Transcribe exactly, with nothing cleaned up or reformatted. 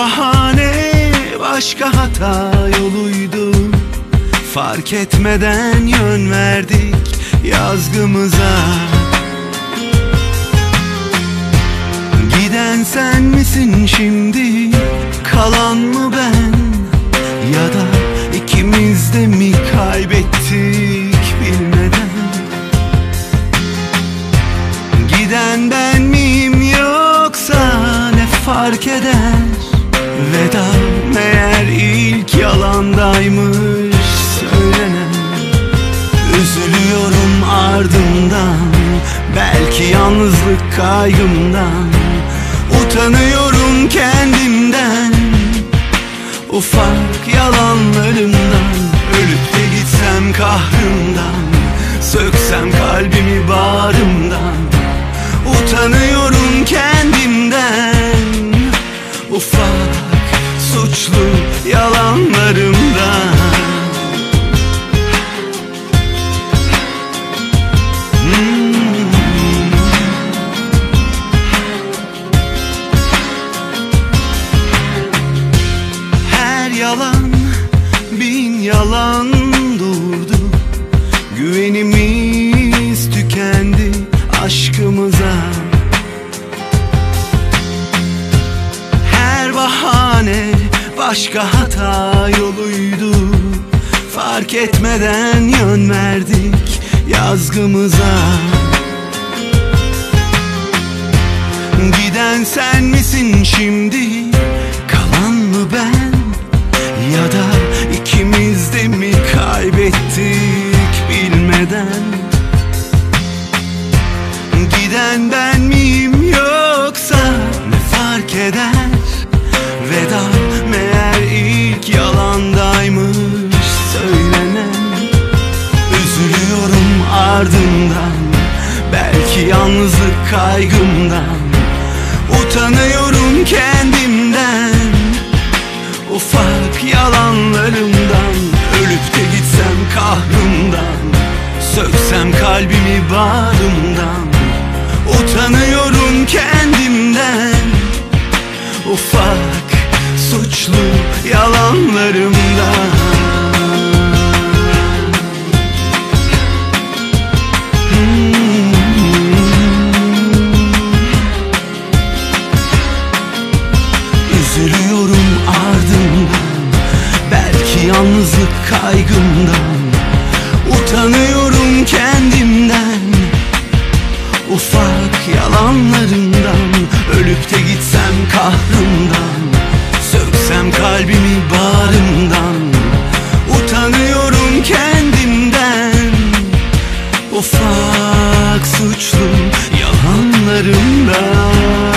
bahane başka hata yoluydu. Fark etmeden yön verdik yazgımıza. Giden sen misin şimdi, kalan mı ben? Ya da ikimiz de mi kaybettik bilmeden? Giden ben miyim yoksa ne fark eder? Veda meğer ilk yalandaymış söylenen. Üzülüyorum ardından, belki yalnızlık kaygımdan. Utanıyorum kendimden, ufak yalanlarımdan. Ölüp de gitsem kahrımdan, söksem kalbimi bağrımdan. Utanıyorum kendimden, ufak suçlu yalanlarımdan. hmm. Her yalan bin yalan durdu. Güvenimiz tükendi aşkımıza. Her bahane başka hata yoluydu. Fark etmeden yön verdik yazgımıza. Giden sen misin şimdi, kalan mı ben? Ya da ikimiz de mi kaybettik bilmeden? Giden ben miyim yoksa ne fark eder? Veda meğer ilk yalandaymış söylenen. Üzülüyorum ardından, belki yalnızlık kaygımdan. Utanıyorum kendimden, ufak yalanlarımdan. Ölüp de gitsem kahrımdan, söksem kalbimi bağrımdan. Utanıyorum kendimden, ufak suçlu yalanlarımdan. hmm. Üzülüyorum ardından, belki yalnızlık kaygımdan. Utanıyorum kendimden, ufak yalanlarımdan. Ölüp de gitsem kahrımdan, söksem kalbimi bağrımdan. Utanıyorum kendimden, ufak suçlu yalanlarımdan.